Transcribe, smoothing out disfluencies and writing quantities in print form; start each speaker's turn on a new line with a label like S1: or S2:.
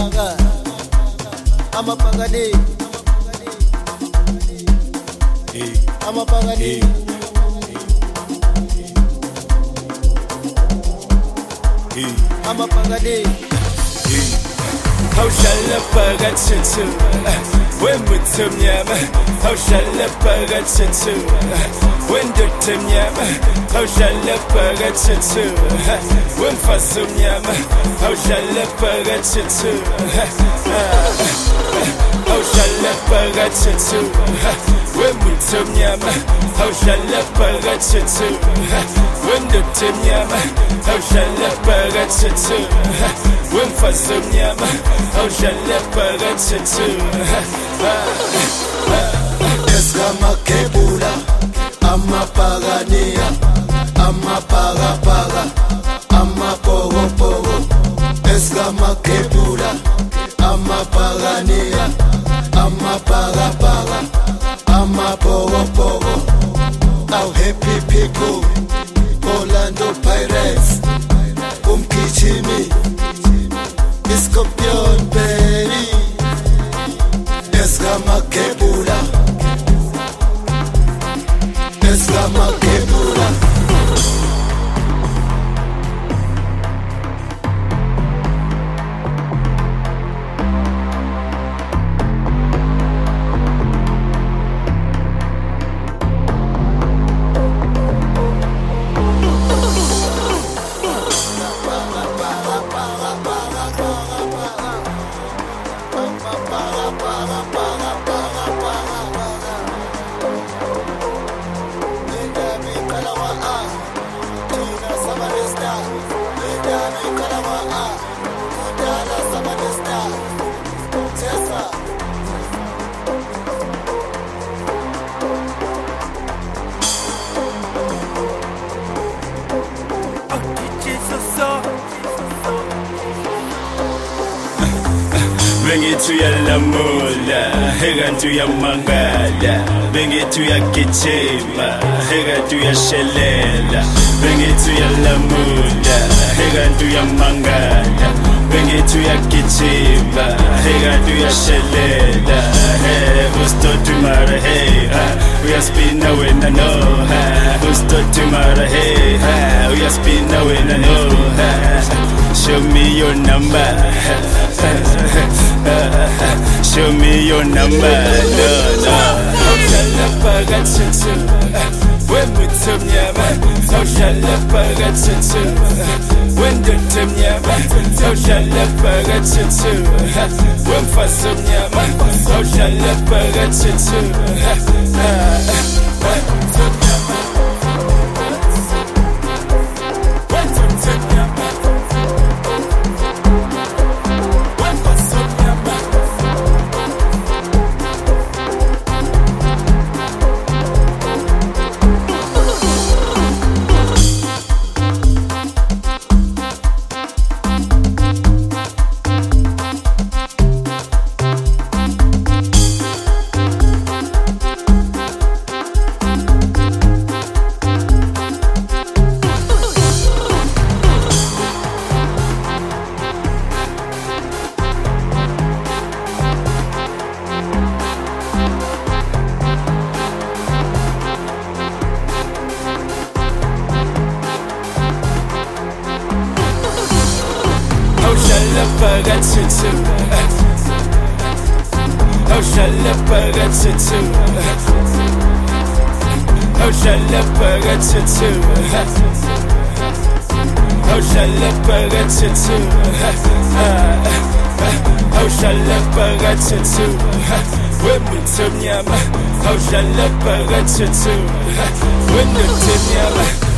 S1: Amapagani
S2: How shall I forget you? When we turn yama, how shall I forget you? When the turn yama, how shall I forget you? When fasum yama, how shall I forget you? How shall I forget you? When we turn yama, how shall I forget you? When the turn yama, how shall I forget you? When fasum yama, how shall I forget you?
S1: Esgama kebula Amapagania Amapaga Amapogo Esgama kebula Amapagania Amapaga Amapogo Our happy people Orlando Pirates Umkichimi Scorpion baby Esgama kebula Esgama kebula
S2: Bengitu ya lamula, hegantu ya mangala. Bengitu ya kichima, hegantu ya shelela. Bengitu ya lamula, hegantu ya mangala. Bengitu ya kichima, hegantu ya shelela. Hey, usto tomorrow, hey, we are spinning when I know. Usto tomorrow, hey, we are spinning when I know. Show me your number. Show me your number. No. How shall I forget you? When we turn yama, how shall I forget you? When the turn yama, how shall I forget you? When fasum yama, how shall I forget you? How shall I forget you? How shall I forget you? How shall I forget you? How shall I forget you? How shall I forget you? When we turn yama, how shall I forget you? When we turn yama.